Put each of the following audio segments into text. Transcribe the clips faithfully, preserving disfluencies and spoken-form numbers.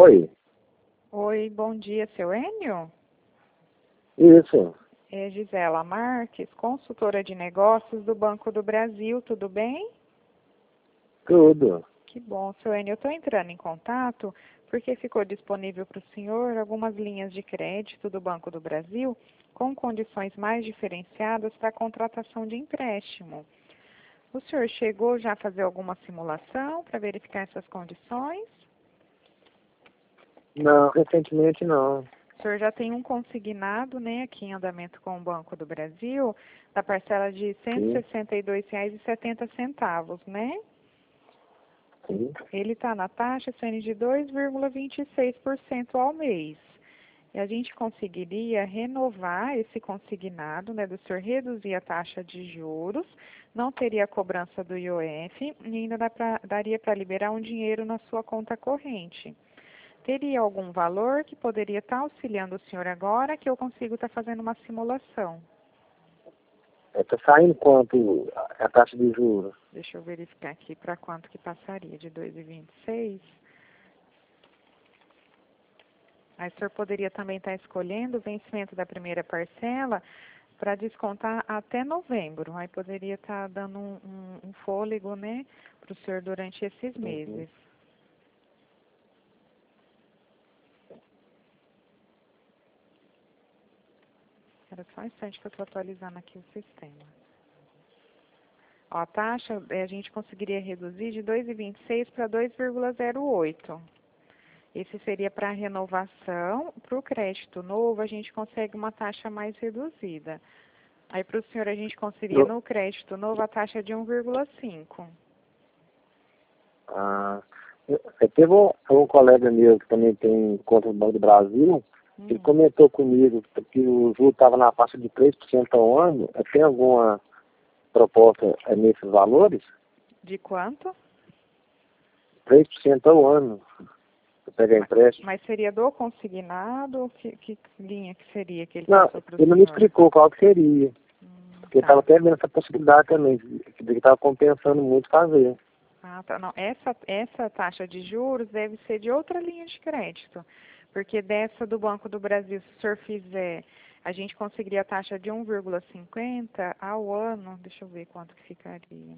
Oi, Oi, bom dia, seu Enio? isso, É Gisela Marques, consultora de negócios do Banco do Brasil, tudo bem? tudo. Que bom, seu Enio. Eu estou entrando em contato porque ficou disponível para o senhor algumas linhas de crédito do Banco do Brasil com condições mais diferenciadas para a contratação de empréstimo. O senhor chegou já a fazer alguma simulação para verificar essas condições? Não, recentemente não. O senhor já tem um consignado, né, aqui em andamento com o Banco do Brasil, da parcela de cento e sessenta e dois reais e setenta centavos, né? Sim. Ele está na taxa sendo de dois vírgula vinte e seis por cento ao mês. E a gente conseguiria renovar esse consignado, né, do senhor reduzir a taxa de juros, não teria cobrança do I O F e ainda dá pra, daria para liberar um dinheiro na sua conta corrente. Teria algum valor que poderia estar auxiliando o senhor agora que eu consigo estar fazendo uma simulação? Está saindo quanto a taxa de juros? Deixa eu verificar aqui para quanto que passaria, de dois vírgula vinte e seis. Aí o senhor poderia também estar escolhendo o vencimento da primeira parcela para descontar até novembro. Aí poderia estar dando um, um, um fôlego, né, para o senhor durante esses meses. Uhum. Era só um instante que eu estou atualizando aqui o sistema. Ó, a taxa eh, a gente conseguiria reduzir de dois vírgula vinte e seis para dois vírgula zero oito. Esse seria para a renovação. Para o crédito novo, a gente consegue uma taxa mais reduzida. Aí para o senhor a gente conseguiria Eu- no crédito novo a taxa de um vírgula cinco. Ah, eu, eu teve um, um colega meu que também tem conta no Banco do Brasil, ele Hum. comentou comigo que o juro estava na faixa de três por cento ao ano. Tem alguma proposta é, nesses valores? De quanto? três por cento ao ano, para pegar Mas, empréstimo. mas seria do consignado? Que, que linha que seria que ele Não, passou para o ele não me senhor? explicou qual que seria. Hum, Porque tá. estava até vendo essa possibilidade também, de que estava compensando muito fazer. Ah, tá. Não, essa, essa taxa de juros deve ser de outra linha de crédito. Porque dessa do Banco do Brasil, se o senhor fizer, a gente conseguiria a taxa de um vírgula cinquenta ao ano. Deixa eu ver quanto que ficaria.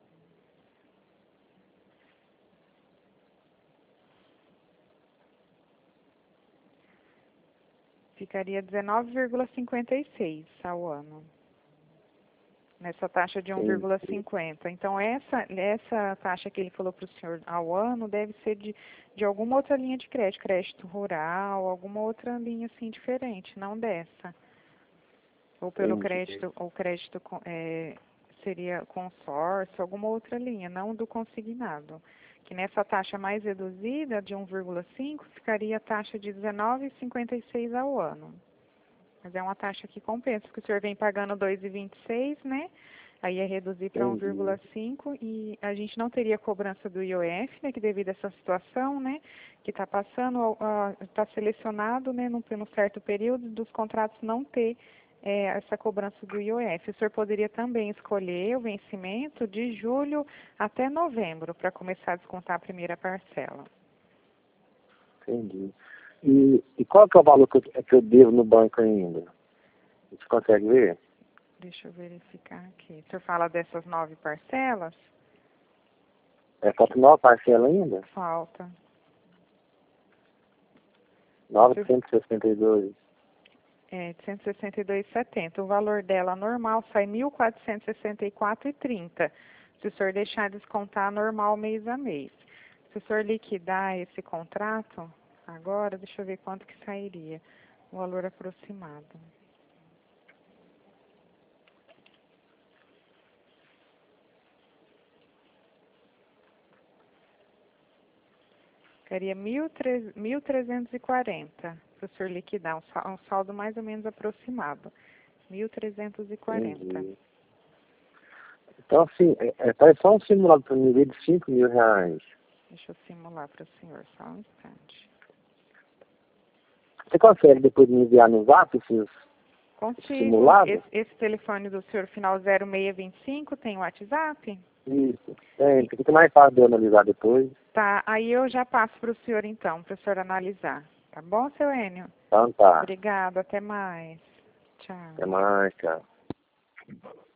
Ficaria dezenove vírgula cinquenta e seis ao ano. Nessa taxa de um Sim. vírgula cinquenta. Então, essa, essa taxa que ele falou para o senhor ao ano deve ser de, de alguma outra linha de crédito, crédito rural, alguma outra linha assim diferente, não dessa. Ou pelo Entendi. crédito, ou crédito com- é, seria consórcio, alguma outra linha, não do consignado. Que nessa taxa mais reduzida, de um vírgula cinco, ficaria a taxa de dezenove vírgula cinquenta e seis ao ano. Mas é uma taxa que compensa, porque o senhor vem pagando dois vírgula vinte e seis, né? Aí é reduzir para um vírgula Entendi. cinco e a gente não teria cobrança do I O F, né? Que devido a essa situação, né? Que está passando, está selecionado, né? Num, num certo período dos contratos não ter é, essa cobrança do I O F. O senhor poderia também escolher o vencimento de julho até novembro para começar a descontar a primeira parcela. Entendi. E, e qual que é o valor que eu, é que eu devo no banco ainda? Você consegue ver? Deixa eu verificar aqui. O senhor fala dessas nove parcelas? É falta nova parcela ainda? Falta. novecentos e sessenta e dois. É, de cento e sessenta e dois reais e setenta. O valor dela normal sai mil quatrocentos e sessenta e quatro reais e trinta. Se o senhor deixar descontar normal mês a mês. Se o senhor liquidar esse contrato, agora, deixa eu ver quanto que sairia. O valor aproximado. Ficaria mil trezentos e quarenta para o senhor liquidar, um sa- um saldo mais ou menos aproximado. mil trezentos e quarenta. Entendi. Então, assim, é, é, faz só um simulado para mim ver de cinco mil reais. Deixa eu simular para o senhor, só um instante. Você consegue depois me enviar no zap esses Consigo. simulados? Esse, esse telefone do senhor final zero seis vinte e cinco tem WhatsApp? Isso, tem, porque fica mais fácil de eu analisar depois. Tá, aí eu já passo para o senhor então, para o senhor analisar. Tá bom, seu Enio? Então tá. Obrigada, até mais. Tchau. Até mais, tchau.